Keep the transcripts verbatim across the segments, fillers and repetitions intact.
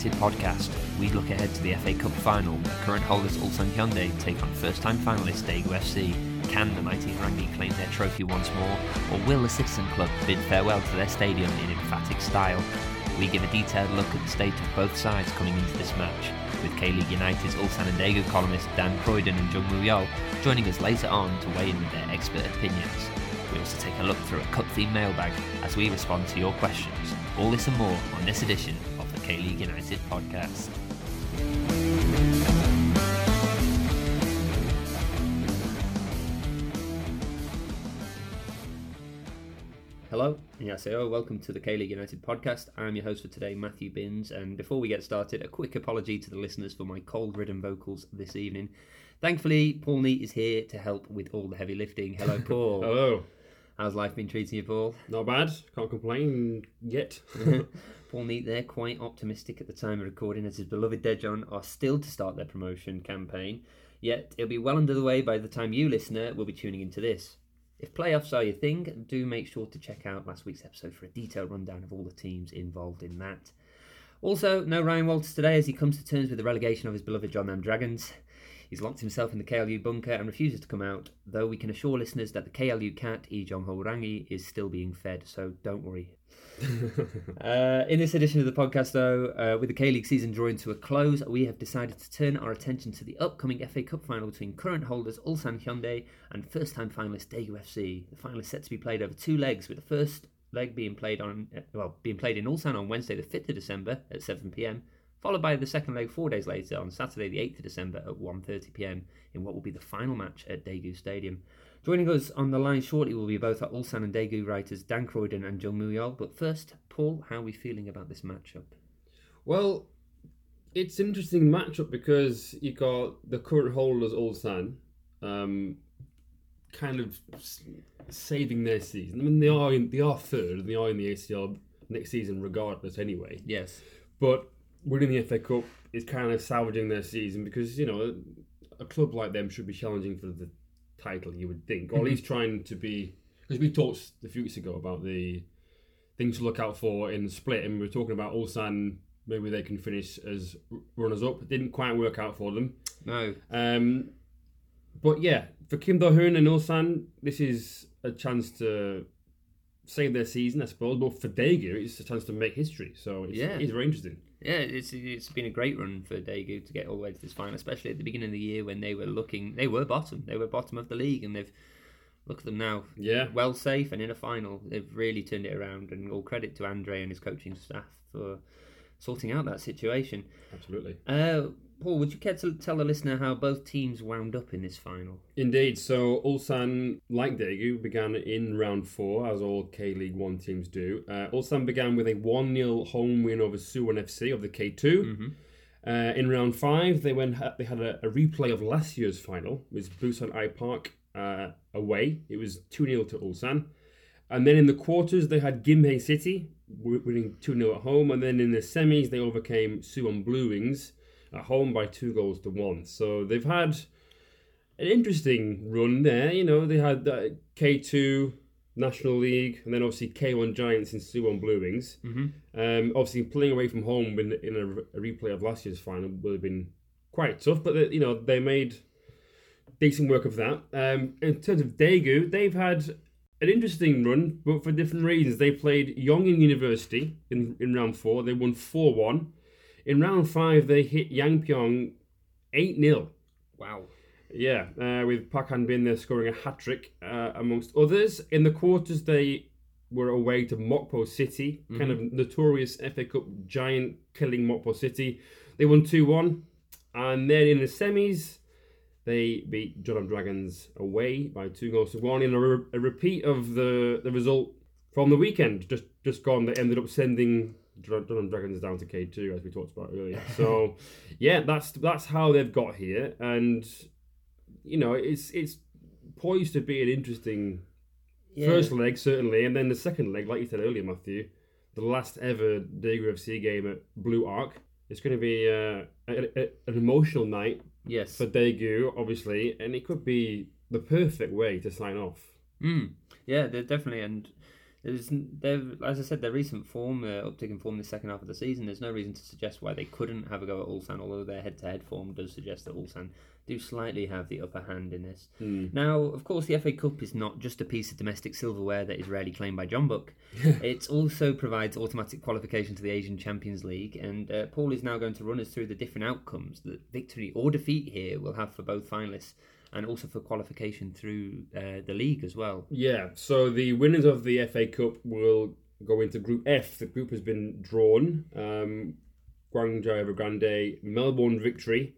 United podcast, we look ahead to the F A Cup final where current holders Ulsan Hyundai take on first-time finalists Daegu F C. Can the mighty Harangi claim their trophy once more, or will the Citizen Club bid farewell to their stadium in emphatic style? We give a detailed look at the state of both sides coming into this match, with K-League United's Ulsan and Daegu columnist Dan Croydon and Jung-Moo Yeol joining us later on to weigh in with their expert opinions. We also take a look through a cup-themed mailbag as we respond to your questions. All this and more on this edition of the K-League United podcast. Hello, annyeonghaseyo, welcome to the K-League United podcast. I'm your host for today, Matthew Binns, and before we get started, a quick apology to the listeners for my cold-ridden vocals this evening. Thankfully, Paul Neat is here to help with all the heavy lifting. Hello, Paul. Hello. How's life been treating you, Paul? Not bad. Can't complain yet. Paul Neat there, quite optimistic at the time of recording as his beloved Daejeon are still to start their promotion campaign. Yet, it'll be well under the way by the time you, listener, will be tuning into this. If playoffs are your thing, do make sure to check out last week's episode for a detailed rundown of all the teams involved in that. Also, no Ryan Walters today as he comes to terms with the relegation of his beloved Jeonnam Dragons. He's locked himself in the K L U bunker and refuses to come out, though we can assure listeners that the K L U cat, Lee Jong-ho Rangi, is still being fed, so don't worry. uh, in this edition of the podcast, though, uh, with the K-League season drawing to a close, we have decided to turn our attention to the upcoming F A Cup final between current holders Ulsan Hyundai and first-time finalist Daegu F C. The final is set to be played over two legs, with the first leg being played on well being played in Ulsan on Wednesday, the fifth of December at seven p.m. followed by the second leg four days later on Saturday, the eighth of December at one thirty p.m. in what will be the final match at Daegu Stadium. Joining us on the line shortly will be both our Ulsan and Daegu writers Dan Croydon and Jung-Moo Yeol. But first, Paul, how are we feeling about this matchup? Well, it's an interesting matchup because you got the current holders Ulsan um, kind of saving their season. I mean, they are in, they are third and they are in the A C L next season regardless anyway. Yes. But winning the F A Cup is kind of salvaging their season because, you know, a club like them should be challenging for the title, you would think, or at least trying to be, because we talked a few weeks ago about the things to look out for in the split, and we were talking about Ulsan, maybe they can finish as runners-up. It didn't quite work out for them. No. Um, but yeah, for Kim Do-hoon and Ulsan, this is a chance to save their season, I suppose, but for Daegu, it's a chance to make history, so it's, yeah. it's very interesting. Yeah, it's it's been a great run for Daegu to get all the way to this final, especially at the beginning of the year when they were looking, they were bottom, they were bottom of the league, and they've, look at them now, yeah, well safe and in a final. They've really turned it around, and all credit to Andre and his coaching staff for sorting out that situation. Absolutely. Uh, Paul, would you care to tell the listener how both teams wound up in this final? Indeed. So Ulsan, like Daegu, began in round four, as all K-League One teams do. Uh, Ulsan began with a one nil home win over Suwon F C of the K two. Mm-hmm. Uh, in round five, they went. They had a, a replay of last year's final, with Busan I-Park uh, away. It was two nil to Ulsan. And then in the quarters, they had Gimhae City winning two nil at home. And then in the semis, they overcame Suwon Blue Wings at home by two goals to one. So they've had an interesting run there. You know, they had uh, K two, National League, and then obviously K one Giants and Suwon Blue Wings. Mm-hmm. Um, obviously, playing away from home in, in a, a replay of last year's final would have been quite tough, but they, you know, they made decent work of that. Um, in terms of Daegu, they've had an interesting run, but for different reasons. They played Yongin University in, in round four. They won four one. In round five, they hit Yangpyeong eight nil. Wow. Yeah, uh, with Park Han-bin there scoring a hat-trick, uh, amongst others. In the quarters, they were away to Mokpo City, mm-hmm. kind of notorious F A Cup giant killing Mokpo City. They won two one. And then in the semis, they beat Jeonnam Dragons away by two goals to one in a, re- a repeat of the, the result from the weekend, just, just gone. They ended up sending Jeonnam Dragons down to K two, as we talked about earlier. So, yeah, that's that's how they've got here, and you know, it's it's poised to be an interesting yeah. first leg certainly, and then the second leg, like you said earlier, Matthew, the last ever Daegu F C game at Blue Arc. It's going to be uh, a, a, an emotional night, yes, for Daegu, obviously, and it could be the perfect way to sign off. Mm. Yeah, definitely, and There's, there, as I said, their recent form, uh, uptick in form the second half of the season, there's no reason to suggest why they couldn't have a go at Ulsan, although their head-to-head form does suggest that Ulsan do slightly have the upper hand in this. Mm. Now, of course, the F A Cup is not just a piece of domestic silverware that is rarely claimed by John Buck. It also provides automatic qualification to the Asian Champions League, and uh, Paul is now going to run us through the different outcomes that victory or defeat here will have for both finalists, and also for qualification through uh, the league as well. Yeah, so the winners of the F A Cup will go into Group F. The group has been drawn. Um, Guangzhou Evergrande, Melbourne Victory,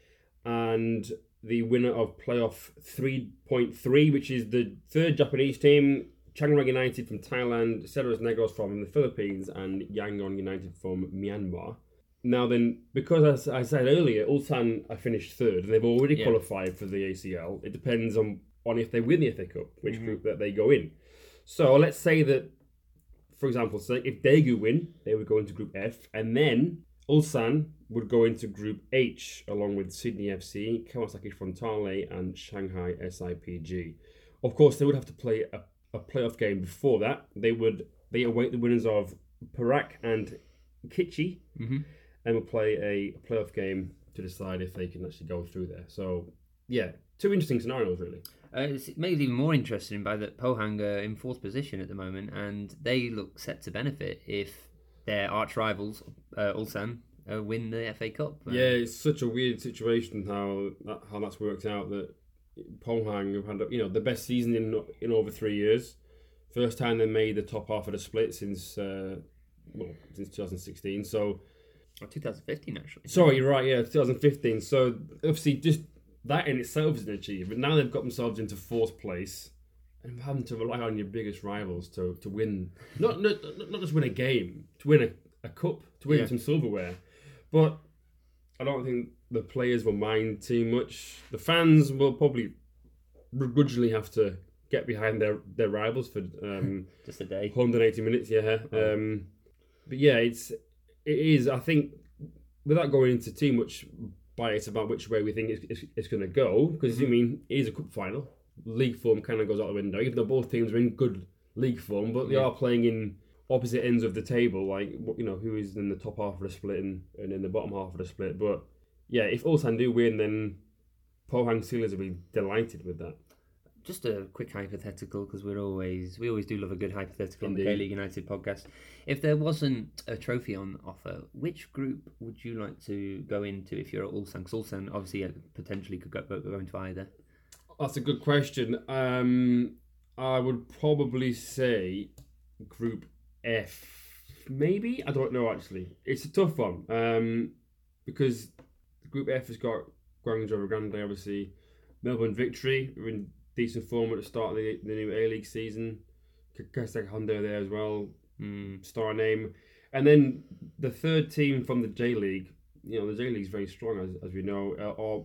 and the winner of playoff three point three, which is the third Japanese team, Chiang Rai United from Thailand, Ceres Negros from the Philippines, and Yangon United from Myanmar. Now then, because as I said earlier, Ulsan are finished third, and they've already Yeah. qualified for the A C L. It depends on, on if they win the F A Cup, which Mhm. group that they go in. So let's say that, for example, say if Daegu win, they would go into Group F, and then Ulsan would go into Group H, along with Sydney F C, Kawasaki Frontale, and Shanghai S I P G. Of course, they would have to play a, a playoff game before that. They would they await the winners of Perak and Kichi, Mm-hmm. and will play a playoff game to decide if they can actually go through there. So, yeah, two interesting scenarios, really. Uh, it's made it even more interesting by that Pohang are in fourth position at the moment, and they look set to benefit if their arch rivals, uh, Ulsan, uh, win the F A Cup. Uh, Yeah, it's such a weird situation how that, how that's worked out. That Pohang have had, you know, the best season in in over three years. First time they made the top half of the split since uh, well since twenty sixteen. So. Or twenty fifteen, actually. Sorry, you're right, yeah, twenty fifteen. So, obviously, just that in itself is an achievement. Now they've got themselves into fourth place and having to rely on your biggest rivals to, to win, not, not not just win a game, to win a, a cup, to win Yeah. some silverware. But I don't think the players will mind too much. The fans will probably begrudgingly have to get behind their, their rivals for um, Just a day. one hundred eighty minutes, yeah. Oh. Um, but yeah, it's it is. I think without going into too much bias about which way we think it's, it's, it's going to go, because I mean it is a cup final. League form kind of goes out the window, even though both teams are in good league form, but they Yeah. are playing in opposite ends of the table. Like, you know, who is in the top half of the split and, and in the bottom half of the split. But yeah, if Ulsan do win, then Pohang Steelers will be delighted with that. Just a quick hypothetical, because we're always we always do love a good hypothetical on the Indeed. K League United podcast. If there wasn't a trophy on offer, which group would you like to go into if you're at Ulsan? Because Ulsan obviously uh, potentially could go, go into either. That's a good question. Um, I would probably say Group F. Maybe? I don't know, actually. It's a tough one. Um, because Group F has got Guangzhou Evergrande, obviously. Melbourne Victory, who are in decent form at the start of the, the new A-League season. Kawasaki Honda there as well. Mm. Star name. And then the third team from the J-League, you know, the J-League is very strong, as, as we know, uh, are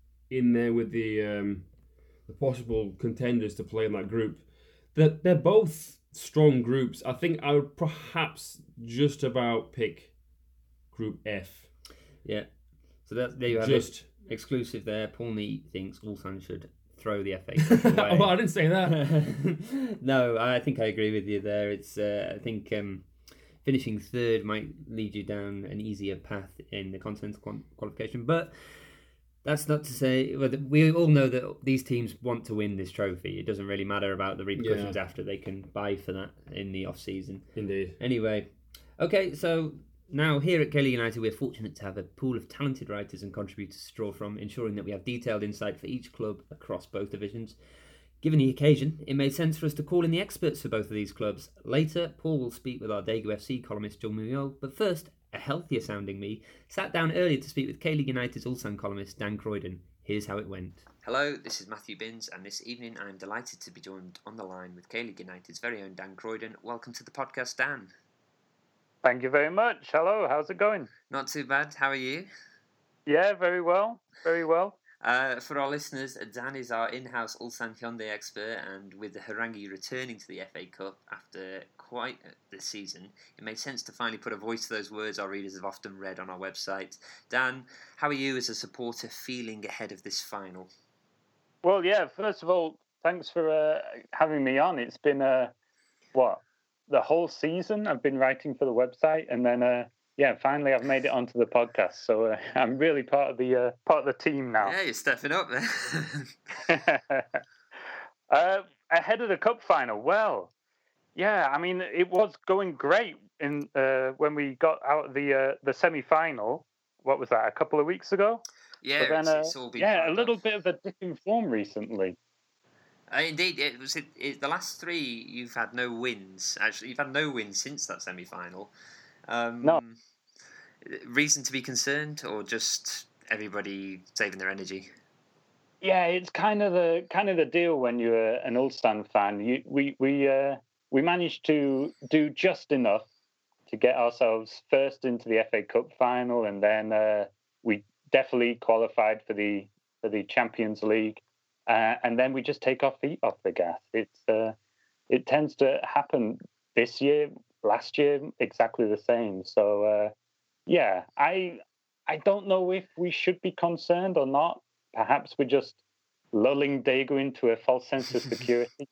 in there with the um, the possible contenders to play in that group. They're, they're both strong groups. I think I would perhaps just about pick Group F. Yeah. So that, there you have Just. it. Exclusive there. Paul Neat thinks Ulsan should throw the F A Cup away. Well, I didn't say that. No, I think I agree with you there. It's uh, I think um, finishing third might lead you down an easier path in the continental qual- qualification, but that's not to say well, we all know that these teams want to win this trophy. It doesn't really matter about the repercussions Yeah. after. They can buy for that in the off season. Indeed. Anyway, okay, so now here at K League United, we're fortunate to have a pool of talented writers and contributors to draw from, ensuring that we have detailed insight for each club across both divisions. Given the occasion, it made sense for us to call in the experts for both of these clubs. Later, Paul will speak with our Daegu F C columnist John Muriel, but first, a healthier sounding me sat down earlier to speak with K League United's Ulsan columnist Dan Croydon. Here's how it went. Hello, this is Matthew Binns, and this evening I'm delighted to be joined on the line with K League United's very own Dan Croydon. Welcome to the podcast, Dan. Thank you very much. Hello, how's it going? Not too bad. How are you? Yeah, very well. Very well. Uh, for our listeners, Dan is our in-house Ulsan Hyundai expert, and with the Harangi returning to the F A Cup after quite the season, it made sense to finally put a voice to those words our readers have often read on our website. Dan, how are you as a supporter feeling ahead of this final? Well, yeah, first of all, thanks for uh, having me on. It's been, uh, what, the whole season. I've been writing for the website, and then uh, yeah, finally I've made it onto the podcast. So uh, I'm really part of the uh, part of the team now. Yeah, you're stepping up there. uh, ahead of the cup final, well, yeah, I mean it was going great in uh, when we got out of the uh, the semi final. What was that? A couple of weeks ago. Yeah, but then, it's, uh, it's all been yeah, a little up. bit of a dipping form recently. Uh, indeed, it was it, it, the last three. You've had no wins. Actually, you've had no wins since that semi-final. Um, No. Reason to be concerned, or just everybody saving their energy? Yeah, it's kind of the kind of the deal when you're an Ulsan fan. You, we we uh, we managed to do just enough to get ourselves first into the F A Cup final, and then uh, we definitely qualified for the for the Champions League. Uh, and then we just take our feet off the gas. It's uh, it tends to happen this year, last year, exactly the same. So uh, yeah, I I don't know if we should be concerned or not. Perhaps we're just lulling Daegu into a false sense of security.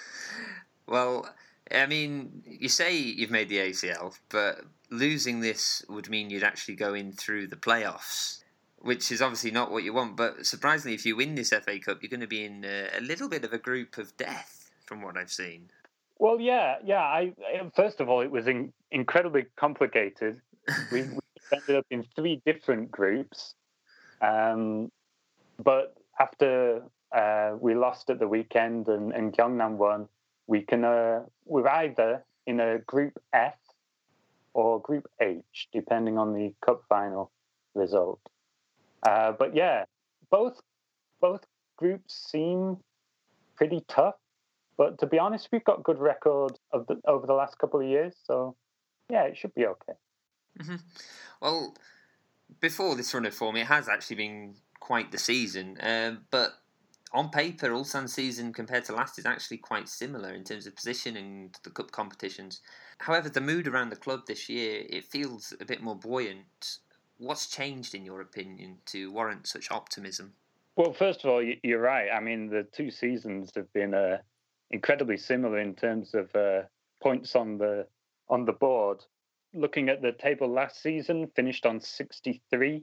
Well, I mean, you say you've made the A C L, but losing this would mean you'd actually go in through the playoffs, which is obviously not what you want. But surprisingly, if you win this F A Cup, you're going to be in a, a little bit of a group of death, from what I've seen. Well, yeah, yeah. I first of all, it was in, incredibly complicated. we, we ended up in three different groups, um, but after uh, we lost at the weekend and, and Gyeongnam won, we can uh, we're either in a group F or group H, depending on the cup final result. Uh, but yeah, both both groups seem pretty tough. But to be honest, we've got good records of the, over the last couple of years, so yeah, it should be okay. Mm-hmm. Well, before this run of form, it has actually been quite the season. Um, but on paper, Ulsan's season compared to last is actually quite similar in terms of position and the cup competitions. However, the mood around the club this year, it feels a bit more buoyant. What's changed, in your opinion, to warrant such optimism? Well, first of all, you're right. I mean, the two seasons have been uh, incredibly similar in terms of uh, points on the on the board. Looking at the table last season, finished on sixty-three.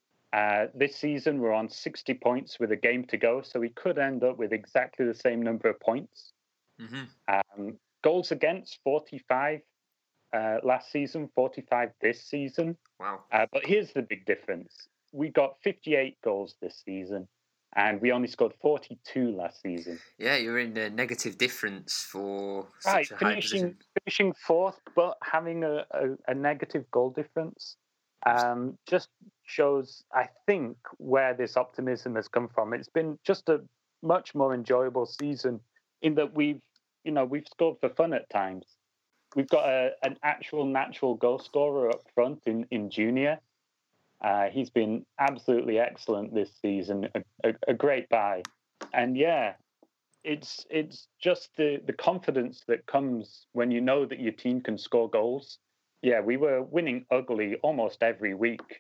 Uh, this season, we're on sixty points with a game to go, so we could end up with exactly the same number of points. Mm-hmm. Um, goals against, forty-five uh, last season, forty-five this season. Wow. Uh, but here's the big difference. We got fifty-eight goals this season, and we only scored forty-two last season. Yeah, you're in a negative difference for such right, a high finishing, position. finishing fourth, but having a, a, a negative goal difference um, just shows, I think, where this optimism has come from. It's been just a much more enjoyable season in that we've, you know, we've scored for fun at times. We've got a, an actual natural goal scorer up front in, in Junior. Uh, he's been absolutely excellent this season, a, a, a great buy. And yeah, it's it's just the, the confidence that comes when you know that your team can score goals. Yeah, we were winning ugly almost every week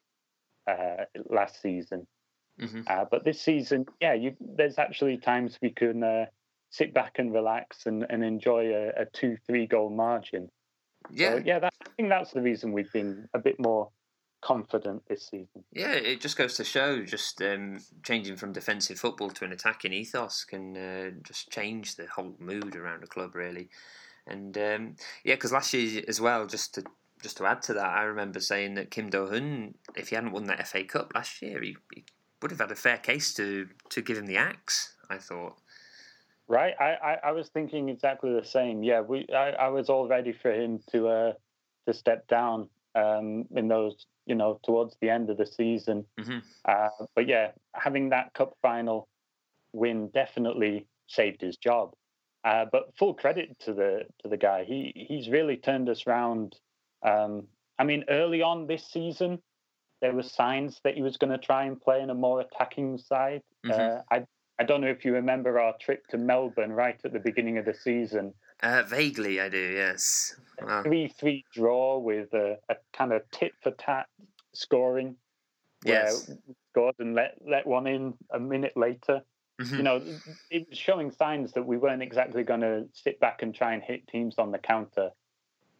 uh, last season. Mm-hmm. Uh, but this season, yeah, you, there's actually times we can uh, sit back and relax and, and enjoy a, a two, three goal margin. Yeah, so, yeah. That, I think that's the reason we've been a bit more confident this season. Yeah, it just goes to show just um, changing from defensive football to an attacking ethos can uh, just change the whole mood around a club, really. And um, yeah, because last year as well, just to just to add to that, I remember saying that Kim Do-hun, if he hadn't won that F A Cup last year, he, he would have had a fair case to, to give him the axe, I thought. Right, I, I, I was thinking exactly the same. Yeah, we I, I was all ready for him to uh, to step down um, in those, you know, towards the end of the season. Mm-hmm. Uh, but yeah, having that cup final win definitely saved his job. Uh, but full credit to the to the guy. He he's really turned us round. Um, I mean, early on this season, there were signs that he was going to try and play in a more attacking side. Mm-hmm. Uh, I I don't know if you remember our trip to Melbourne right at the beginning of the season. Uh, vaguely, I do. Yes. Wow. three three draw with a, a kind of tit for tat scoring. Yes. Where we scored and let let one in a minute later. Mm-hmm. You know, it was showing signs that we weren't exactly going to sit back and try and hit teams on the counter.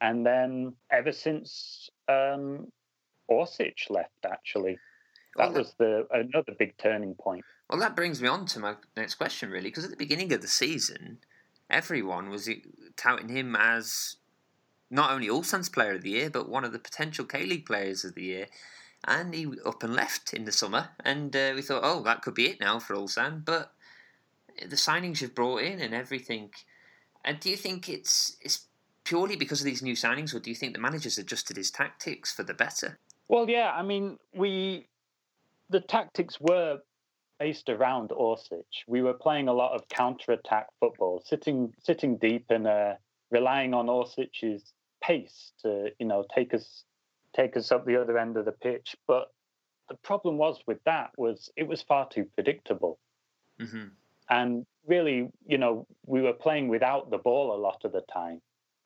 and then ever since um, Orsic left, actually, that, well, that was the another big turning point. Well, that brings me on to my next question, really, because at the beginning of the season, everyone was touting him as not only Ulsan's Player of the Year, but one of the potential K-League Players of the Year. And he up and left in the summer, and uh, we thought, oh, that could be it now for Ulsan. But the signings you've brought in and everything, and do you think it's it's purely because of these new signings, or do you think the manager's adjusted his tactics for the better? Well, yeah, I mean, we the tactics were based around Orsic. We were playing a lot of counter-attack football, sitting sitting deep and uh, relying on Orsic's pace to, you know, take us take us up the other end of the pitch. But the problem was with that was it was far too predictable. Mm-hmm. And really, you know, we were playing without the ball a lot of the time.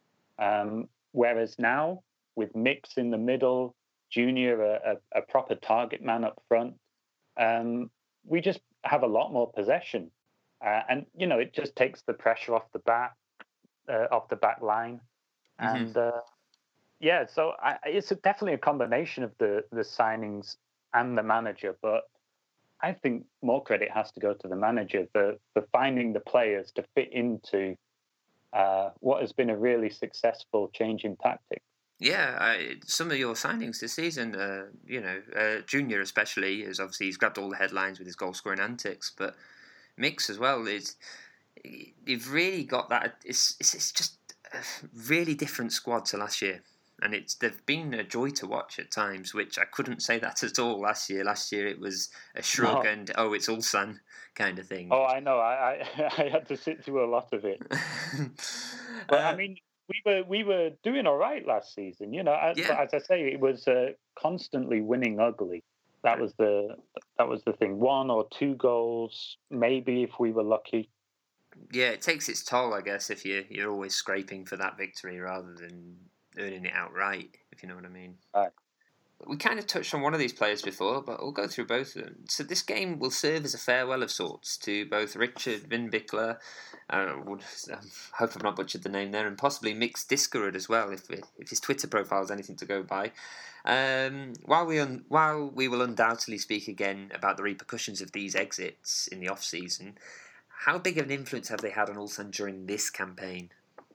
Um, whereas now, with Mix in the middle, Junior, a, a, a proper target man up front, um, we just have a lot more possession. Uh, and, you know, it just takes the pressure off the back, uh, off the back line. Mm-hmm. And, uh, yeah, so I, it's a, definitely a combination of the, the signings and the manager. But I think more credit has to go to the manager for, for finding the players to fit into uh, what has been a really successful change in tactics. Yeah, I, some of your signings this season, uh, you know, uh, Junior especially, is obviously he's grabbed all the headlines with his goal-scoring antics, but Mix as well is you've really got that. It's it's, it's just a really different squad to last year. And it's they've been a joy to watch at times, which I couldn't say that at all last year. Last year it was a shrug no. and, oh, it's Ulsan kind of thing. Oh, I know. I I, I had to sit through a lot of it. But, uh, I mean, we were we were doing all right last season. You know, as, yeah. as I say, it was uh, constantly winning ugly. That was the that was the thing. One or two goals, maybe, if we were lucky. Yeah, it takes its toll, I guess, if you you're always scraping for that victory rather than earning it outright, if you know what I mean. Right. We kind of touched on one of these players before, but we'll go through both of them. So this game will serve as a farewell of sorts to both Richard Vindbickler, uh, would, I hope I've not butchered the name there, and possibly Mix Diskerud as well, if we, if his Twitter profile is anything to go by. Um, while we un, while we will undoubtedly speak again about the repercussions of these exits in the off-season, how big of an influence have they had on Ulsan during this campaign?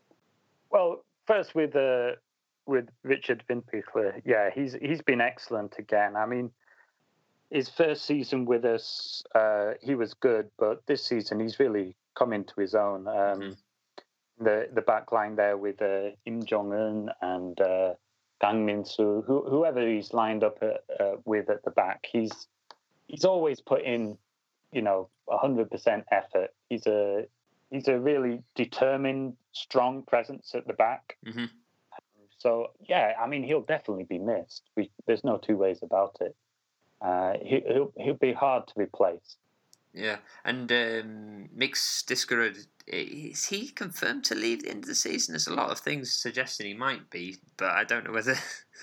Well, first with uh, with Richard Vindbickler, yeah, he's he's been excellent again. I mean, his first season with us, uh, he was good, but this season he's really come into his own. Um, mm-hmm. The the back line there with uh, Im Jong-un and uh, Kang Min-soo, who, whoever he's lined up at, uh, with at the back, he's he's always put in, you know, a hundred percent effort. He's a he's a really determined, strong presence at the back. Mm-hmm. So, yeah, I mean, he'll definitely be missed. We, there's no two ways about it. Uh, he, he'll, he'll be hard to replace. Yeah, and um, Mix Diskerud, is he confirmed to leave the end of the season? There's a lot of things suggesting he might be, but I don't know whether...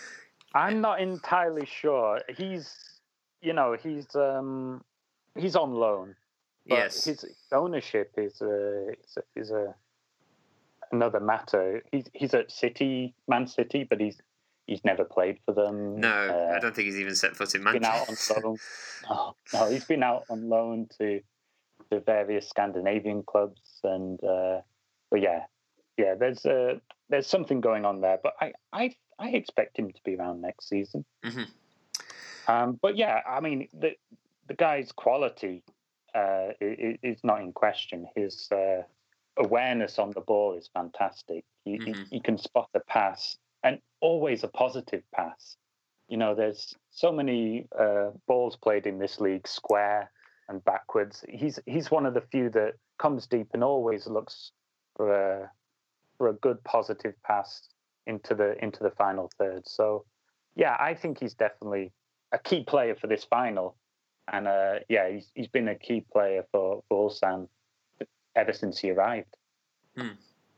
I'm not entirely sure. He's, you know, he's um, he's on loan. But yes. His ownership is a... Is a, is a another matter. He's he's at City, Man City, but he's he's never played for them. No, uh, I don't think he's even set foot in Manchester. Been out on loan. No, no, he's been out on loan to to various Scandinavian clubs, and uh, but yeah, yeah. There's uh, there's something going on there, but I I I expect him to be around next season. Mm-hmm. Um, but yeah, I mean the the guy's quality uh, is, is not in question. His uh, awareness on the ball is fantastic. He, mm-hmm. he, he can spot a pass, and always a positive pass. You know, there's so many uh, balls played in this league, square and backwards. He's he's one of the few that comes deep and always looks for a for a good positive pass into the into the final third. So, yeah, I think he's definitely a key player for this final, and uh, yeah, he's he's been a key player for for Ulsan ever since he arrived. Hmm.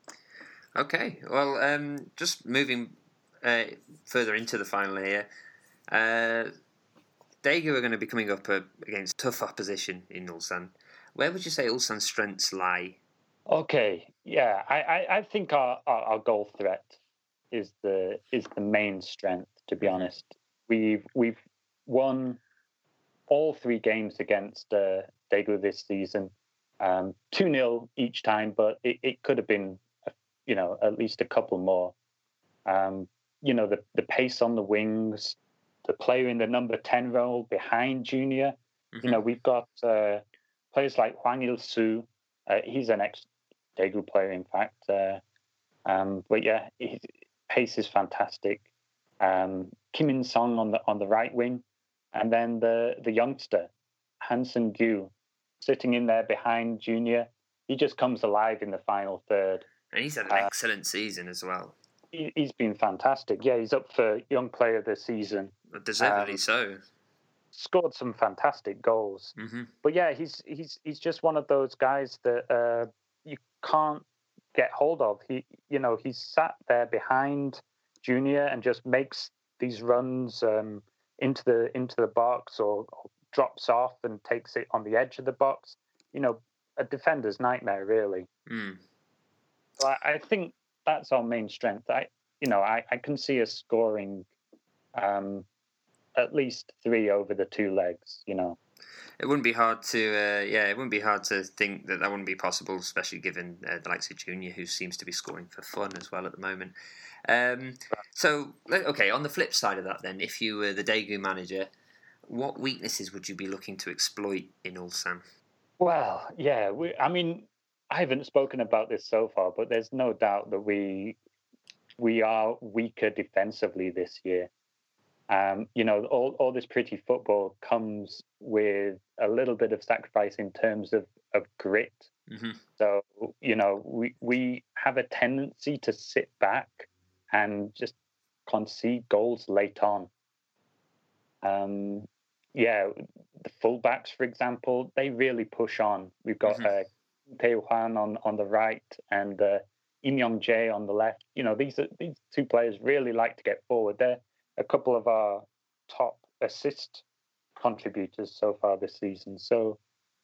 Okay, well, um, just moving uh, further into the final here, uh, Daegu are going to be coming up uh, against tough opposition in Ulsan. Where would you say Ulsan's strengths lie? Okay, yeah, I, I, I think our, our, our goal threat is the is the main strength. To be honest, we've we've won all three games against uh, Daegu this season, um, two nil each time, but it, it could have been, you know, at least a couple more. Um, you know, the the pace on the wings, the player in the number ten role behind Junior. Mm-hmm. You know, we've got uh, players like Hwang Il-soo. Uh, he's an ex-Daegu player, in fact. Uh, um, but yeah, his pace is fantastic. Um, Kim In-sung on the on the right wing, and then the the youngster Han Seung-gyu sitting in there behind Junior. He just comes alive in the final third. And he's had an uh, excellent season as well. He, he's been fantastic. Yeah, he's up for Young Player of the Season. Deservedly um, so. Scored some fantastic goals. Mm-hmm. But yeah, he's he's he's just one of those guys that uh, you can't get hold of. He, you know, he's sat there behind Junior and just makes these runs um, into the into the box, or, or drops off and takes it on the edge of the box. You know, a defender's nightmare, really. Mm. So I, I think that's our main strength. I, you know, I, I can see us scoring um, at least three over the two legs. You know, it wouldn't be hard to, uh, yeah, it wouldn't be hard to think that that wouldn't be possible, especially given uh, the likes of Junior, who seems to be scoring for fun as well at the moment. Um, so, okay, on the flip side of that, then, if you were the Daegu manager, what weaknesses would you be looking to exploit in Ulsan? Well, yeah, we, I mean, I haven't spoken about this so far, but there's no doubt that we we are weaker defensively this year. Um, you know, all, all this pretty football comes with a little bit of sacrifice in terms of, of grit. Mm-hmm. So, you know, we, we have a tendency to sit back and just concede goals late on. Um, yeah, the fullbacks, for example, they really push on. We've got mm-hmm. uh, Tae Hwan on, on the right and uh, Im Young-jae on the left. You know, these are, these two players really like to get forward. They're a couple of our top assist contributors so far this season. So,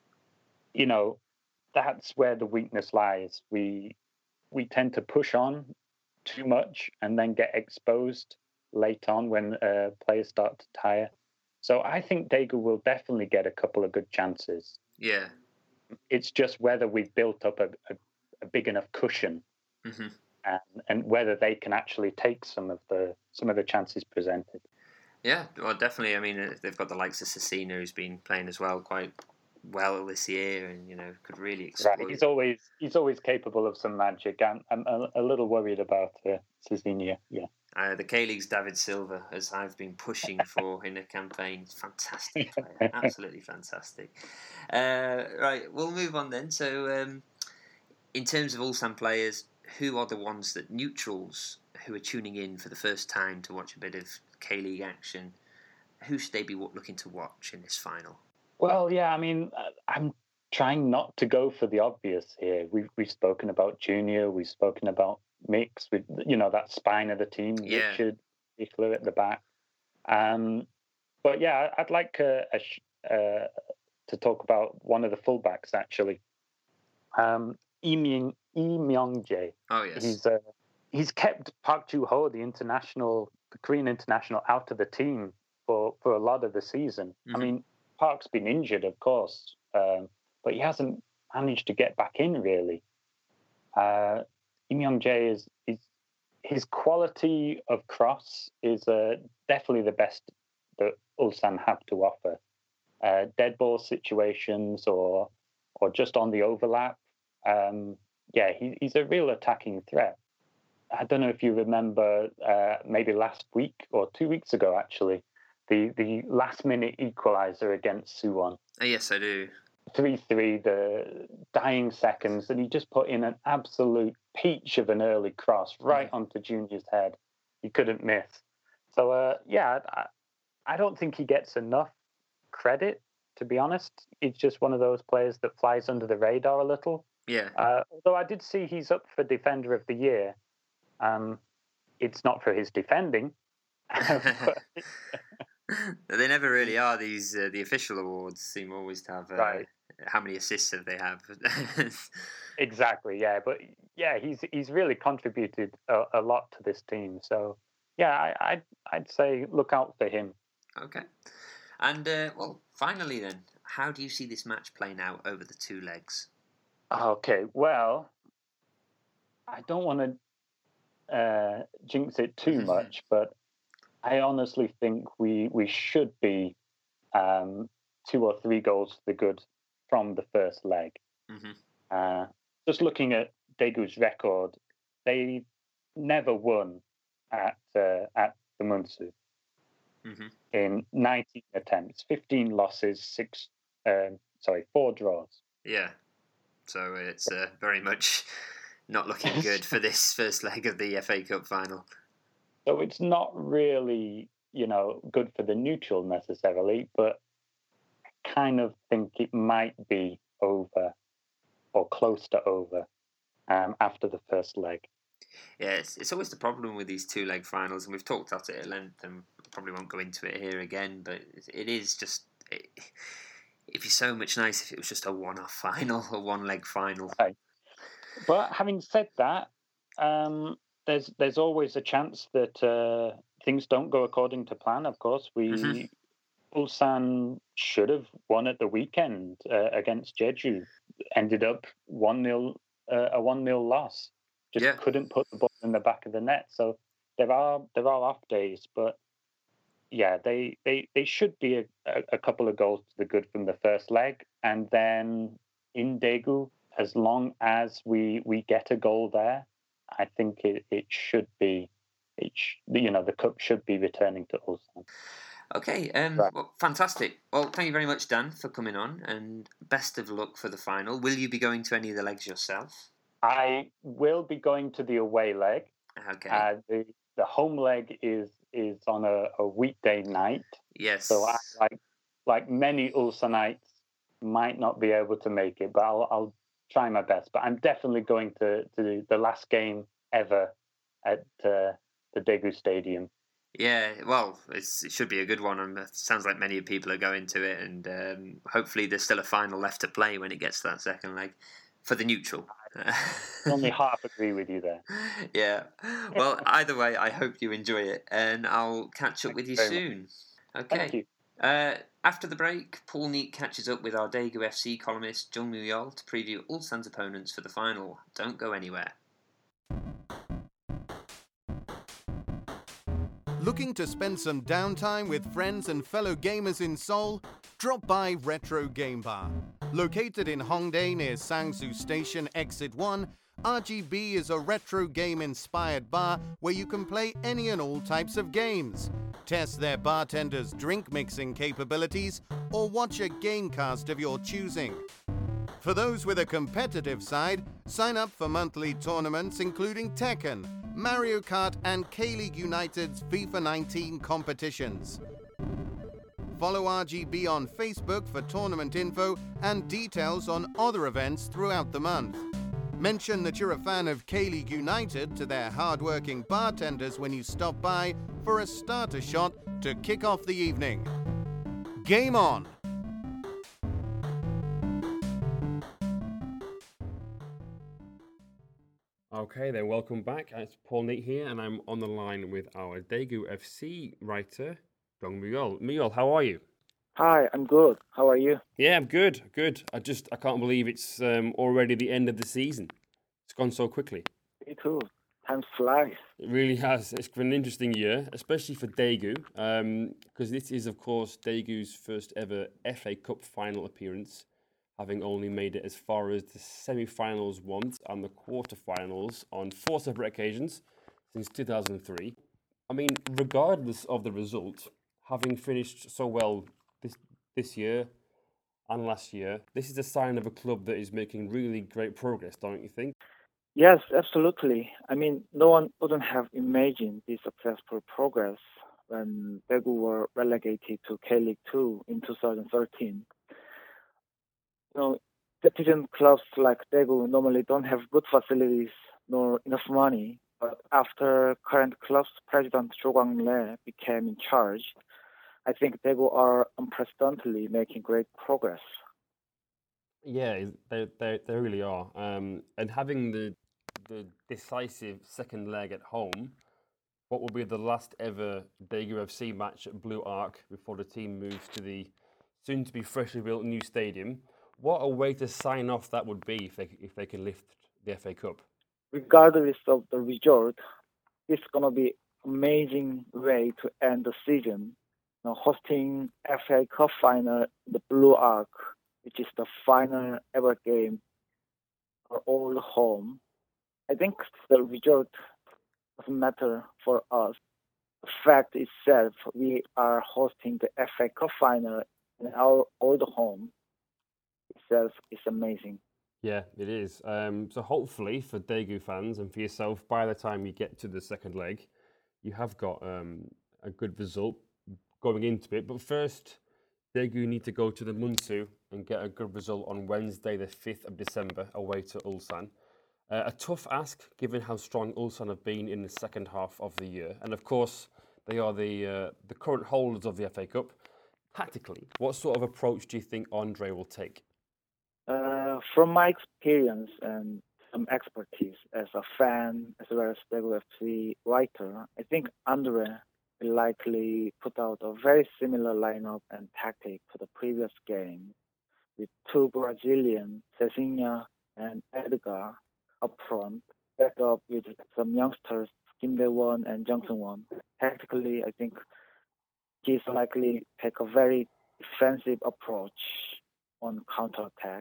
you know, that's where the weakness lies. We we tend to push on too much and then get exposed late on when uh, players start to tire. So I think Daegu will definitely get a couple of good chances. Yeah. It's just whether we've built up a, a, a big enough cushion, mm-hmm. and, and whether they can actually take some of the some of the chances presented. Yeah, well, definitely. I mean, they've got the likes of Cecina, who's been playing as well quite well this year, and you know could really exploit. Right, he's always he's always capable of some magic. I'm I'm a, a little worried about uh, Cecina. Yeah. Uh, the K-League's David Silva, as I've been pushing for in a campaign. Fantastic player. Absolutely fantastic. Uh, right, we'll move on then. So, um, in terms of Ulsan players, who are the ones that neutrals who are tuning in for the first time to watch a bit of K-League action, who should they be looking to watch in this final? Well, yeah, I mean, I'm trying not to go for the obvious here. We've, we've spoken about Junior, we've spoken about Mix with, you know, that spine of the team, yeah. Richard, Ichler at the back. Um, but yeah, I'd like uh, a, uh, to talk about one of the fullbacks actually. Um, Im Young-jae. Oh yes, he's uh, he's kept Park Ju-ho, the international, the Korean international, out of the team for, for a lot of the season. Mm-hmm. I mean, Park's been injured, of course, um, but he hasn't managed to get back in really. Uh, Im Young-jae is, is his quality of cross is uh, definitely the best that Ulsan have to offer. Uh, dead ball situations or or just on the overlap. Um, yeah, he, he's a real attacking threat. I don't know if you remember, uh, maybe last week or two weeks ago, actually, the, the last minute equaliser against Suwon. Oh, yes, I do. three three, the dying seconds, and he just put in an absolute peach of an early cross right onto Junior's head. He couldn't miss. So, uh, yeah, I, I don't think he gets enough credit, to be honest. He's just one of those players that flies under the radar a little. Yeah. Uh, although I did see he's up for Defender of the Year. Um, it's not for his defending. but, They never really are. These uh, the official awards seem always to have uh, Right. how many assists have they have? Exactly, yeah. But yeah, he's he's really contributed a, a lot to this team. So yeah, I, I'd I'd say look out for him. Okay. And uh, well, finally then, how do you see this match playing out over the two legs? Okay, well, I don't want to uh, jinx it too much, but I honestly think we we should be um, two or three goals to the good from the first leg. Mm-hmm. Uh, just looking at Daegu's record, they never won at uh, at the Munsu Mm-hmm. in nineteen attempts, fifteen losses, six um, sorry, four draws. Yeah, so it's uh, very much not looking good for this first leg of the F A Cup final. So it's not really, you know, good for the neutral necessarily, but I kind of think it might be over or close to over um, after the first leg. Yeah, it's, it's always the problem with these two leg finals, and we've talked about it at length, and probably won't go into it here again. But it is just it, it'd be so much nice if it was just a one-off final, a one-leg final. Right. But having said that, um, there's there's always a chance that uh, things don't go according to plan. Of course, we Mm-hmm. Ulsan should have won at the weekend uh, against Jeju. Ended up one nil uh, a one nil loss. Just Yeah. couldn't put the ball in the back of the net. So there are there are off days, but yeah, they they, they should be a, a, a couple of goals to the good from the first leg, and then in Daegu, as long as we we get a goal there, I think it, it should be it sh- you know the cup should be returning to Ulsan. Okay, um, Right. well, fantastic. Well, thank you very much, Dan, for coming on, and best of luck for the final. Will you be going to any of the legs yourself? I will be going to the away leg. Okay. Uh, the the home leg is is on a, a weekday night. Yes. So I, like like many Ulsanites might not be able to make it, but I'll I'll try my best. But I'm definitely going to to the last game ever at uh, the Daegu Stadium. Yeah, well, it's, it should be a good one, and it sounds like many people are going to it, and um, hopefully there's still a final left to play when it gets to that second leg for the neutral. Only half agree with you there. Yeah. Well, either way, I hope you enjoy it, and I'll catch up Thank with you you very soon. Thank Okay. you. Uh, after the break, Paul Neat catches up with our Daegu F C columnist Jung Moo-yeol to preview Ulsan's opponents for the final. Don't go anywhere. Looking to spend some downtime with friends and fellow gamers in Seoul? Drop by Retro Game Bar. Located in Hongdae near Sangsu Station Exit one, R G B is a retro game-inspired bar where you can play any and all types of games, test their bartenders' drink mixing capabilities, or watch a gamecast of your choosing. For those with a competitive side, sign up for monthly tournaments including Tekken, Mario Kart and K-League United's FIFA nineteen competitions. Follow R G B on Facebook for tournament info and details on other events throughout the month. Mention that you're a fan of K-League United to their hard-working bartenders when you stop by for a starter shot to kick off the evening. Game on! Okay, then welcome back. It's Paul Neat here, and I'm on the line with our Daegu F C writer, Jung Moo-yeol. Moo-yeol, how are you? Hi, I'm good. How are you? Yeah, I'm good, good. I just, I can't believe it's um, already the end of the season. It's gone so quickly. Me too. Time flies. It really has. It's been an interesting year, especially for Daegu, because um, this is, of course, Daegu's first ever F A Cup final appearance, having only made it as far as the semi-finals once and the quarter-finals on four separate occasions since two thousand three. I mean, regardless of the result, having finished so well this this year and last year, this is a sign of a club that is making really great progress, don't you think? Yes, absolutely. I mean, no one wouldn't have imagined this successful progress when Daegu were relegated to K-League two in two thousand thirteen. You know, division clubs like Daegu normally don't have good facilities nor enough money, but after current club's president Jo Kwang-lee became in charge, I think Daegu are unprecedentedly making great progress. Yeah, they they they really are. Um, and having the the decisive second leg at home, what will be the last ever Daegu F C match at Blue Arc before the team moves to the soon to be freshly built new stadium. What a way to sign off that would be if they if they can lift the F A Cup. Regardless of the result, it's gonna be amazing way to end the season. You know, hosting F A Cup final, the Blue Arc, which is the final ever game, are all home. I think the result doesn't matter for us. The fact itself, we are hosting the F A Cup final in our old home itself is amazing. Yeah, it is. Um, so hopefully for Daegu fans and for yourself, by the time you get to the second leg, you have got um, a good result going into it. But first, Daegu need to go to the Munsu and get a good result on Wednesday, the fifth of December, away to Ulsan. Uh, a tough ask, given how strong Ulsan have been in the second half of the year. And of course, they are the uh, the current holders of the F A Cup. Tactically, what sort of approach do you think Andre will take? Uh, from my experience and some expertise as a fan as well as W F C writer, I think Andre will likely put out a very similar lineup and tactic to the previous game, with two Brazilian, Cezinha and Edgar, up front, backed up with some youngsters, Kim Dae-won and Jung Seung-won. Tactically, I think he's likely take a very defensive approach on counterattack.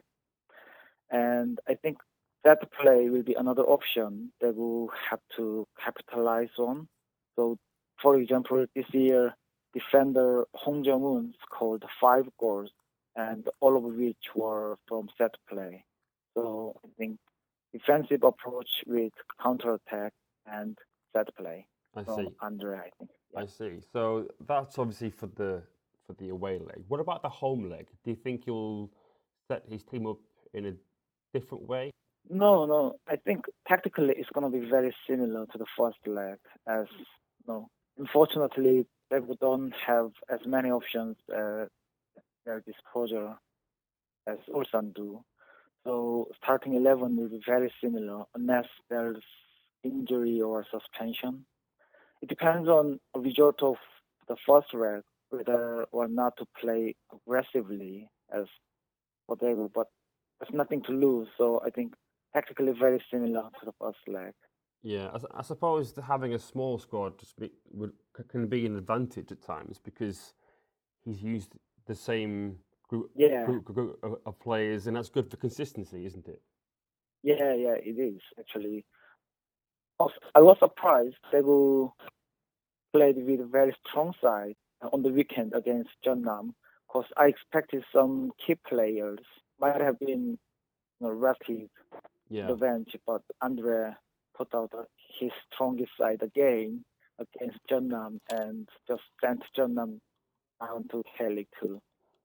And I think that play will be another option that we'll have to capitalize on. So, for example, this year, defender Hong Jung-un scored five goals, and all of which were from set play. So I think defensive approach with counterattack and set play I from see. Andre, I think. Yeah. I see. So that's obviously for the for the away leg. What about the home leg? Do you think he'll set his team up in a different way? No, no. I think tactically it's going to be very similar to the first leg. As no, unfortunately, they don't have as many options uh, at their disposal as Ulsan do. So starting eleven will be very similar unless there's injury or suspension. It depends on the result of the first leg whether or not to play aggressively as whatever. But there's nothing to lose, so I think tactically very similar to the first leg. Yeah, I, s- I suppose that having a small squad just be, would, c- can be an advantage at times because he's used the same group, Yeah, group, group of, of players, and that's good for consistency, isn't it? yeah, yeah, it is actually. Also, I was surprised Daegu played with a very strong side on the weekend against Jeonnam because I expected some key players might have been you know, rested on Yeah. the bench, but Andre put out uh, his strongest side again against Jeonnam and just sent Jeonnam down to K League Two.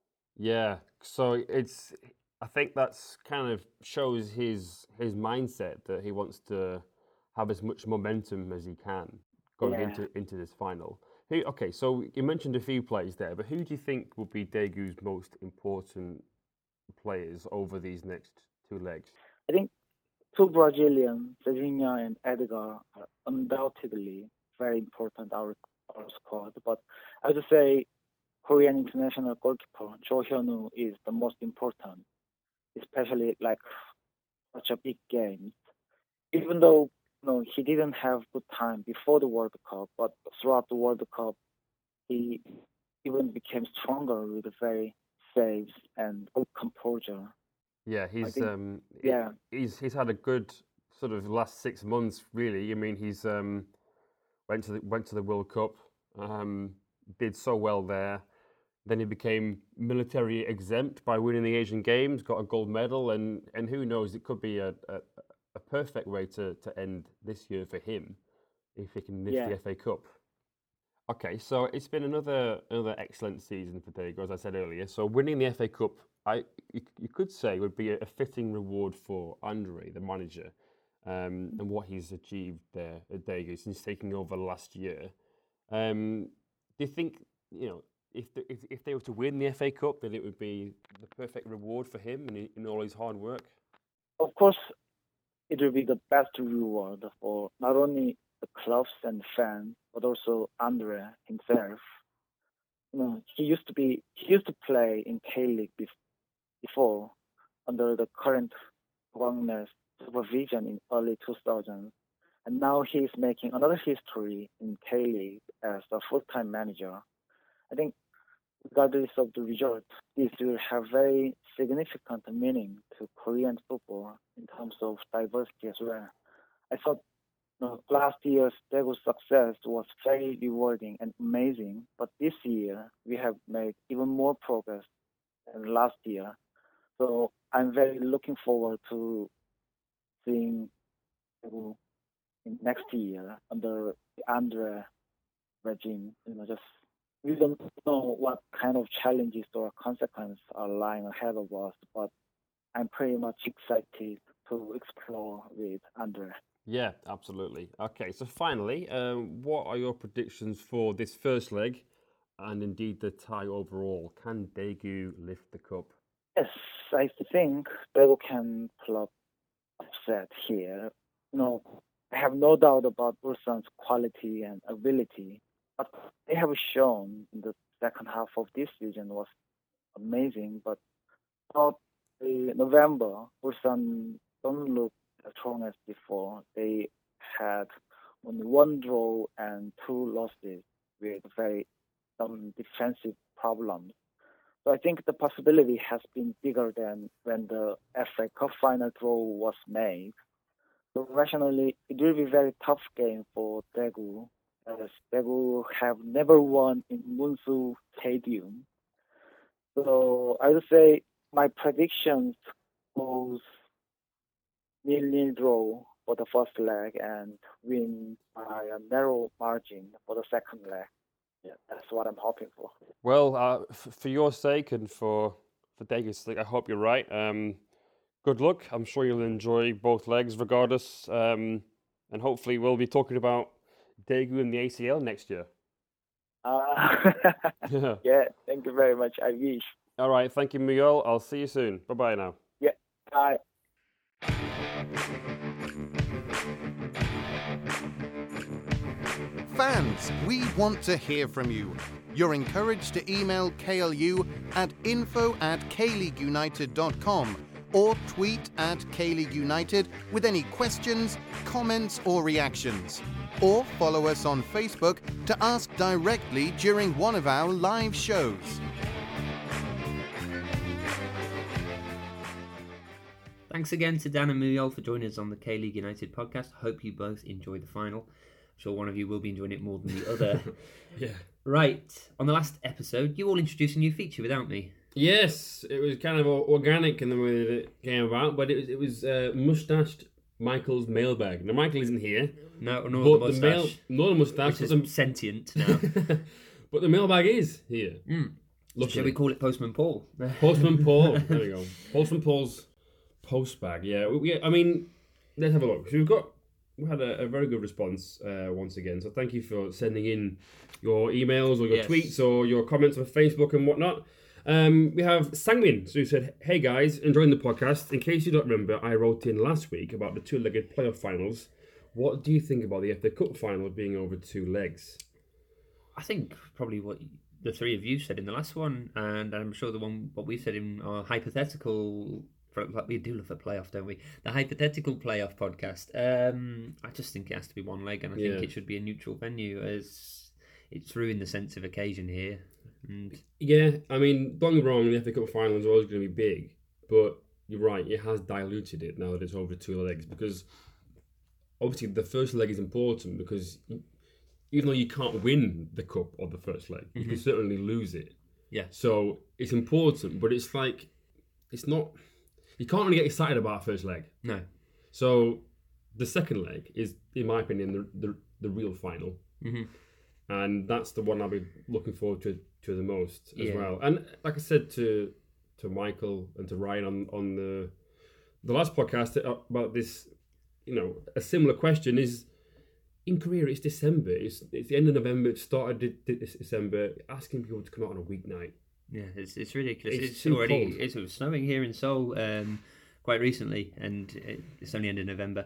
Yeah, so it's. I think that's kind of shows his his mindset that he wants to have as much momentum as he can going Yeah. into into this final. Who? Okay, so you mentioned a few players there, but who do you think will be Daegu's most important players over these next two legs? I think two Brazilian, Cezinha and Edgar, are undoubtedly very important our our squad. But I would say Korean international goalkeeper Cho Hyun-woo is the most important, especially like such a big game. Even though you know, he didn't have good time before the World Cup, but throughout the World Cup, he even became stronger with very saves and good composure. Yeah, he's think- um he- yeah. he's he's had a good sort of last six months really. I mean, he's um went to the went to the World Cup, um did so well there. Then he became military exempt by winning the Asian Games, got a gold medal, and and who knows, it could be a a, a perfect way to to end this year for him if he can lift Yeah. the F A Cup. Okay, so it's been another another excellent season for Daegu, as I said earlier. So winning the F A Cup, I you, you could say would be a, a fitting reward for Andre, the manager, um, and what he's achieved there at Daegu since taking over last year. Um, do you think you know if, the, if if they were to win the F A Cup, then it would be the perfect reward for him and in all his hard work? Of course, it will be the best reward for not only the clubs and fans, but also Andre himself. You know, he used to be he used to play in K-League before under the current Gwangna's supervision in early two thousands, and now he is making another history in K-League as a full-time manager. I think, regardless of the result, this will have very significant meaning to Korean football in terms of diversity as well. I thought you know, last year's Daegu success was very rewarding and amazing, but this year we have made even more progress than last year. So I'm very looking forward to seeing Daegu in next year under the Andre regime. You know, just we don't know what kind of challenges or consequences are lying ahead of us, but I'm pretty much excited to explore with Andre. Yeah, absolutely. Okay, so finally, um, what are your predictions for this first leg and indeed the tie overall? Can Daegu lift the cup? Yes, I think Daegu can pull up upset here. You know, I have no doubt about Ulsan's quality and ability, but they have shown in the second half of this season was amazing. But about the November, Ulsan don't look as strong as before. They had only one draw and two losses with very some defensive problems. So I think the possibility has been bigger than when the F A Cup final draw was made. So rationally, it will be a very tough game for Daegu, as Daegu have never won in Munsu Stadium. So I would say my predictions goes nil-nil draw for the first leg and win by a narrow margin for the second leg. Yeah, that's what I'm hoping for. Well, uh, f- for your sake and for for Daegu's sake, I hope you're right. Um, good luck. I'm sure you'll enjoy both legs regardless. Um, and hopefully we'll be talking about Daegu in the A C L next year. Uh, yeah, thank you very much. I wish. All right, thank you, Miguel. I'll see you soon. Bye-bye now. Yeah, bye. Fans, we want to hear from you. You're encouraged to email K L U at info at k league united dot com or tweet at K League United with any questions, comments or reactions. Or follow us on Facebook to ask directly during one of our live shows. Thanks again to Dan and Muriel for joining us on the K-League United podcast. Hope you both enjoyed the final. I'm sure one of you will be enjoying it more than the other. Yeah. Right, on the last episode, you all introduced a new feature without me. Yes, it was kind of organic in the way that it came about, but it was, it was uh, mustached Michael's mailbag. Now, Michael isn't here. No, no, but the the mail, moustache, not the moustache, which but is the, sentient now. but the mailbag is here. Mm. Luckily. Shall we call it Postman Paul? Postman Paul. There we go. Postman Paul's post bag. Yeah, we, we, I mean, let's have a look. So we've got we had a, a very good response uh, once again. So thank you for sending in your emails or your Yes. tweets or your comments on Facebook and whatnot. Um, we have Sangmin, who said, "Hey guys, enjoying the podcast. In case you don't remember, I wrote in last week about the two-legged playoff finals. What do you think about the F A Cup final being over two legs?" I think probably what the three of you said in the last one, and I'm sure the one what we said in our hypothetical. Like we do love a playoff, don't we? The hypothetical playoff podcast. Um, I just think it has to be one leg, and I Yeah. think it should be a neutral venue, as it's ruined the sense of occasion here. And Yeah, I mean, don't get me wrong, the F A Cup final is always going to be big, but you're right, it has diluted it now that it's over two legs, because obviously the first leg is important, because even though you can't win the cup or the first leg, you can certainly lose it. Yeah. So it's important, but it's like, it's not, you can't really get excited about a first leg. no, So the second leg is, in my opinion, the the, the real final. Mhm. And that's the one I'll be looking forward to to the most as Yeah. well. And like I said to to Michael and to Ryan on, on the the last podcast about this, you know, a similar question is, in Korea it's December. It's it's the end of November. It started de- de- December. Asking people to come out on a weeknight. Yeah, it's it's ridiculous. It's It's, too already cold. it's, it was snowing here in Seoul um, quite recently, and it, it's only end of November.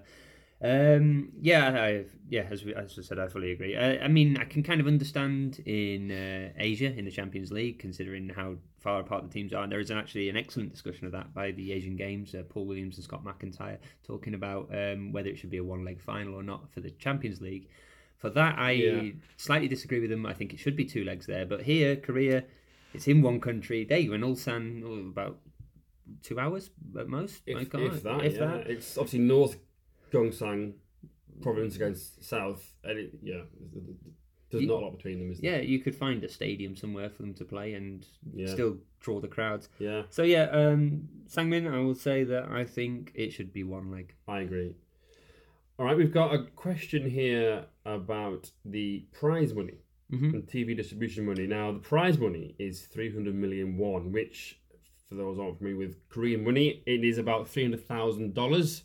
Um, yeah, I, yeah, as we, as I said, I fully agree. I, I mean, I can kind of understand in uh, Asia in the Champions League, considering how far apart the teams are. And there is actually an excellent discussion of that by the Asian Games, uh, Paul Williams and Scott McIntyre, talking about um, whether it should be a one-leg final or not for the Champions League. For that, I Yeah. slightly disagree with them. I think it should be two legs there. But here, Korea, it's in one country. There you go, in Ulsan, oh, about two hours at most. If, My God, if that, if yeah. that. It's obviously North Gyeongsang province against South, and it, yeah, there's You- not a lot between them, is there? Yeah, you could find a stadium somewhere for them to play and Yeah. still draw the crowds. Yeah, So yeah, um, Sangmin, I will say that I think it should be one leg. I agree. All right, we've got a question here about the prize money Mm-hmm. and T V distribution money. Now, the prize money is three hundred million won, which, for those who aren't familiar with Korean money, it is about three hundred thousand dollars,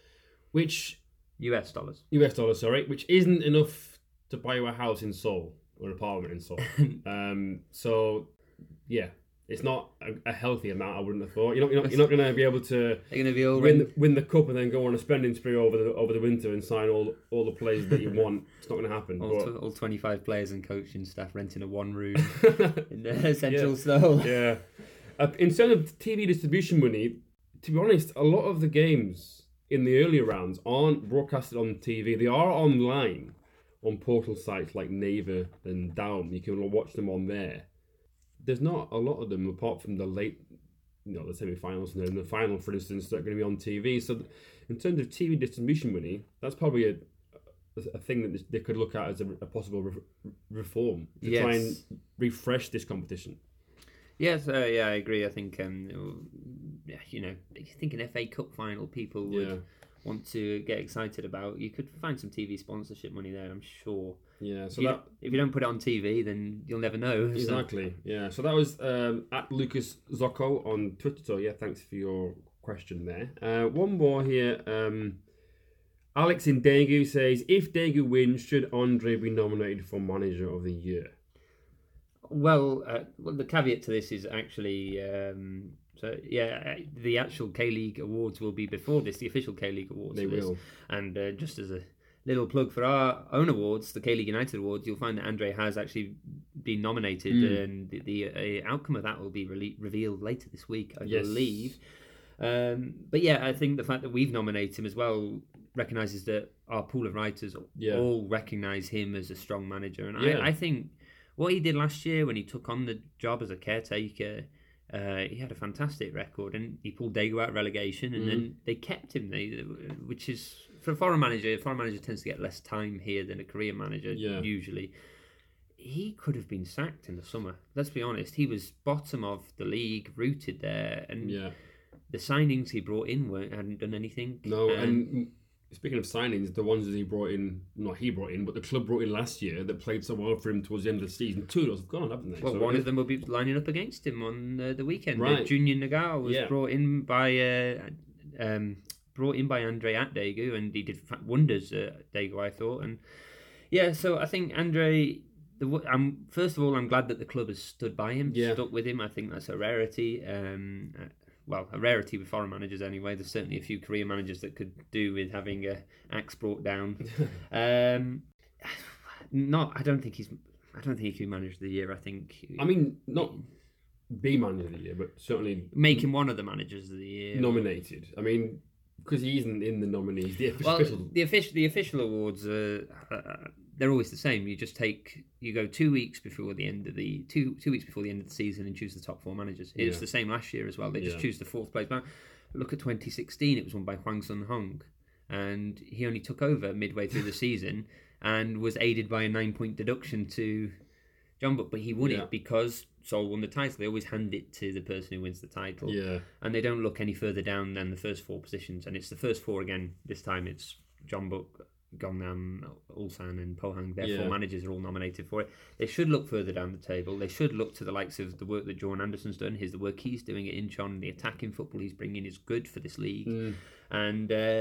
which U S dollars. U S dollars, sorry, which isn't enough to buy you a house in Seoul or an apartment in Seoul. um, so, yeah, it's not a, a healthy amount. I wouldn't have thought. You're not, you're not, you're not going to be able to They're going to be all win rent- the, win the cup and then go on a spending spree over the over the winter and sign all all the players that you want. It's not going to happen. all, But- tw- all twenty-five players and coaching staff renting a one room yeah. in uh, Central Seoul. Yeah. Uh, in terms of T V distribution money, to be honest, a lot of the games in the earlier rounds aren't broadcasted on T V. They are online on portal sites like Naver and Daum. You can watch them on there. There's not a lot of them apart from the late, you know, the semi-finals and then the final, for instance, that are going to be on T V. So in terms of T V distribution money, that's probably a a thing that they could look at as a, a possible re- reform to Yes. try and refresh this competition. Yes, uh, yeah, I agree. I think, um, yeah, you know, I think an F A Cup final people would Yeah. want to get excited about. You could find some T V sponsorship money there, I'm sure. Yeah, If so you, that don't, if you don't put it on T V, then you'll never know. So- exactly, yeah. So that was um, at Lucas Zocco on Twitter. So yeah, thanks for your question there. Uh, one more here. Um, Alex in Daegu says, if Daegu wins, should Andre be nominated for Manager of the Year? Well, uh, well, the caveat to this is actually, um, so yeah, uh, the actual K League awards will be before this, the official K League awards. They for this. will. And uh, just as a little plug for our own awards, the K League United Awards, you'll find that Andre has actually been nominated, Mm. and the, the uh, outcome of that will be rele- revealed later this week, I Yes. believe. Um, but yeah, I think the fact that we've nominated him as well recognises that our pool of writers Yeah. all recognise him as a strong manager, and Yeah. I, I think what he did last year when he took on the job as a caretaker, uh, he had a fantastic record, and he pulled Daegu out of relegation, and Mm. then they kept him. They, which is for a foreign manager. A foreign manager tends to get less time here than a Korean manager Yeah. usually. He could have been sacked in the summer. Let's be honest. He was bottom of the league, rooted there, and Yeah. the signings he brought in weren't hadn't done anything. No, and speaking of signings, the ones that he brought in, not he brought in, but the club brought in last year that played so well for him towards the end of the season. Two of those have gone, haven't they? Well, So one it- of them will be lining up against him on uh, the weekend. Uh, Right. Junior Nagao was Yeah. brought in by uh, um, brought in by Andre at Daegu, and he did fa- wonders at Daegu, I thought. And yeah, so I think Andre. The, w- I'm, first of all, I'm glad that the club has stood by him, Yeah. stuck with him. I think that's a rarity. Um, uh, well, a rarity with foreign managers anyway. There's certainly a few Korean managers that could do with having a axe brought down. um, not, I don't think he's. I don't think he can be manager of the year. I think. I mean, not be manager of the year, but certainly make him one of the managers of the year. nominated. I mean, because he isn't in the nominees. The official, Well, the official the official awards are uh, they're always the same. You just take you go two weeks before the end of the two two weeks before the end of the season and choose the top four managers. It was Yeah. the same last year as well. They just Yeah. choose the fourth place. But look at twenty sixteen. It was won by Hwang Sun Hong, and he only took over midway through the season and was aided by a nine point deduction to John Book. But he won Yeah. it because Seoul won the title. They always hand it to the person who wins the title. yeah, And they don't look any further down than the first four positions. And it's the first four again. This time it's John Book, Gangnam, Ulsan, and Pohang. Their Yeah. four managers are all nominated for it. They should look further down the table. They should look to the likes of the work that Jordan Anderson's done. His the work he's doing at Incheon. The attacking football he's bringing is good for this league. Mm. And uh,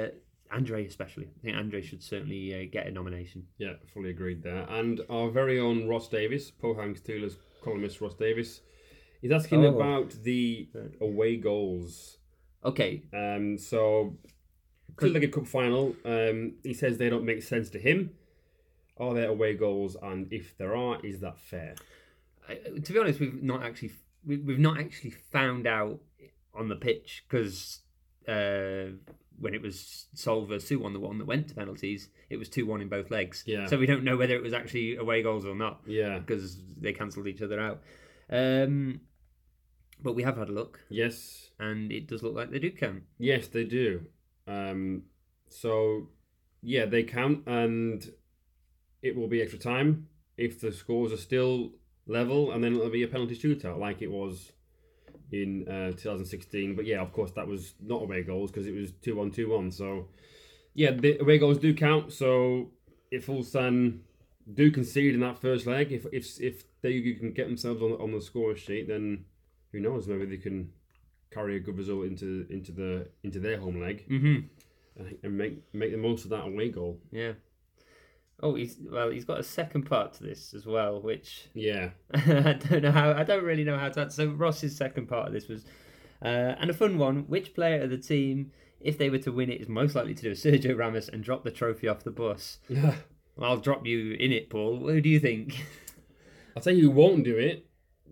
Andre especially. I think Andre should certainly uh, get a nomination. Yeah, fully agreed there. And our very own Ross Davis, Pohang Steelers columnist Ross Davis, is asking Oh. about the away goals. Okay, Um, so, two-legged cup final. Um, he says they don't make sense to him. Are there away goals? And if there are, is that fair? I, to be honest, we've not actually we, we've not actually found out on the pitch because uh, when it was Seoul versus Suwon, the one that went to penalties, it was two one in both legs. Yeah. So we don't know whether it was actually away goals or not Yeah. because they cancelled each other out. Um, but we have had a look, Yes. and it does look like they do count. Yes, they do. Um, so, yeah, they count, and it will be extra time if the scores are still level, and then it'll be a penalty shootout like it was in uh, twenty sixteen. But yeah, of course, that was not away goals because it was two one, two one. So, yeah, the away goals do count. So, if Ulsan do concede in that first leg, if if if they can get themselves on on the score sheet, then who knows? Maybe they can carry a good result into into the into their home leg Mm-hmm. and make make the most of that away goal. Yeah. Oh, he's well. He's got a second part to this as well, which Yeah, I don't know how. I don't really know how to. So Ross's second part of this was, uh, and a fun one. Which player of the team, if they were to win it, is most likely to do a Sergio Ramos and drop the trophy off the bus? Well, I'll drop you in it, Paul. Who do you think? I'll tell you who won't do it.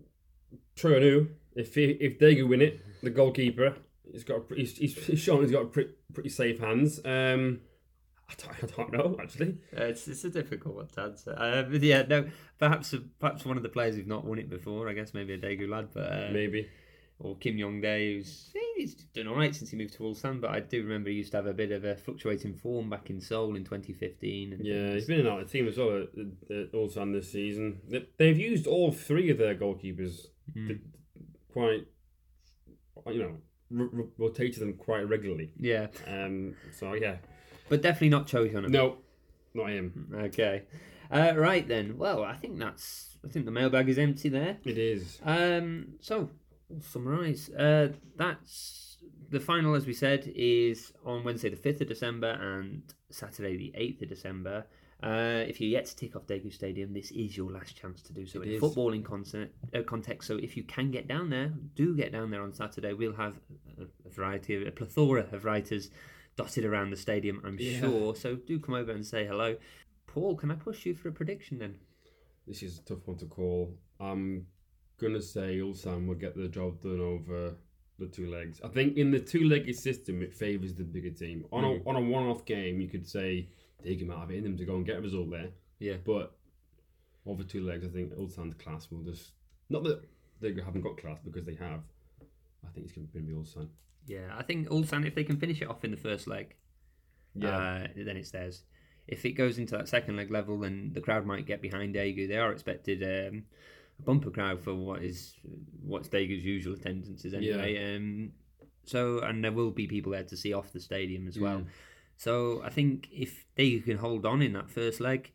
Troanu. If he, if Daegu win it, the goalkeeper, he's got a, he's, he's he's shown he's got pretty pretty safe hands. Um, I don't, I don't know actually. Uh, it's it's a difficult one to answer. Uh, but yeah, no. Perhaps perhaps one of the players who've not won it before. I guess maybe a Daegu lad, but uh, Maybe. or Kim Yong-dae, who's he's done all right since he moved to Ulsan, but I do remember he used to have a bit of a fluctuating form back in Seoul in twenty fifteen. And Yeah, he's things. been in and out of the team as well at, at Ulsan this season. They- They've used all three of their goalkeepers Mm. th- quite, you know, r- r- rotated them quite regularly. Yeah, Um, so yeah, but definitely not Cho Hyun. no, not him. Okay, uh, right then. Well, I think that's. I think the mailbag is empty there. It is. Um, so we'll summarise. Uh, that's the final, as we said, is on Wednesday the fifth of December and Saturday the eighth of December. Uh, if you're yet to tick off Daegu Stadium, this is your last chance to do so It in is. a footballing concert, uh, context. So if you can get down there, do get down there on Saturday. We'll have a, a variety of a plethora of writers dotted around the stadium, I'm Yeah. sure. So do come over and say hello. Paul, can I push you for a prediction then? This is a tough one to call. I'm gonna say Ulsan will get the job done over the two legs. I think in the two-legged system, it favours the bigger team. On Mm. a on a one-off game, you could say they can have it in them to go and get a result there. Yeah. But over two legs, I think Ulsan's class will just not that they haven't got class because they have. I think it's going to be Ulsan. Yeah, I think Ulsan, if they can finish it off in the first leg, Yeah, uh, then it's theirs. If it goes into that second leg level, then the crowd might get behind Daegu. They are expected um, a bumper crowd for what is what's Daegu's usual attendances anyway. Um, so and there will be people there to see off the stadium as well. Mm. So I think if Daegu can hold on in that first leg,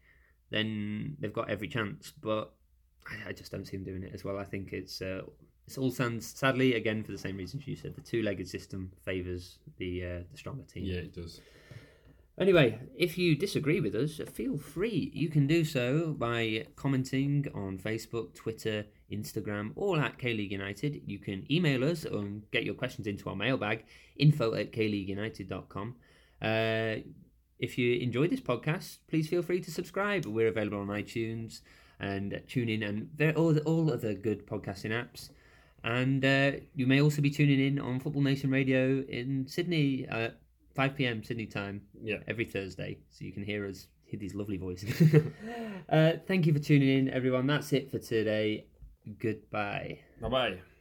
then they've got every chance. But I, I just don't see them doing it as well. I think it's uh, it's Ulsan's, sadly, again for the same reasons you said. The two-legged system favours the uh, the stronger team. yeah, it does. Anyway, if you disagree with us, feel free. You can do so by commenting on Facebook, Twitter, Instagram, all at K-League United. You can email us and get your questions into our mailbag, info at k league united dot com. Uh, if you enjoyed this podcast, please feel free to subscribe. We're available on iTunes and TuneIn and there- all, all other good podcasting apps. And uh, you may also be tuning in on Football Nation Radio in Sydney at five p.m. Sydney time Yeah. every Thursday, so you can hear us, hear these lovely voices. uh, thank you for tuning in, everyone. That's it for today. Goodbye. Bye bye.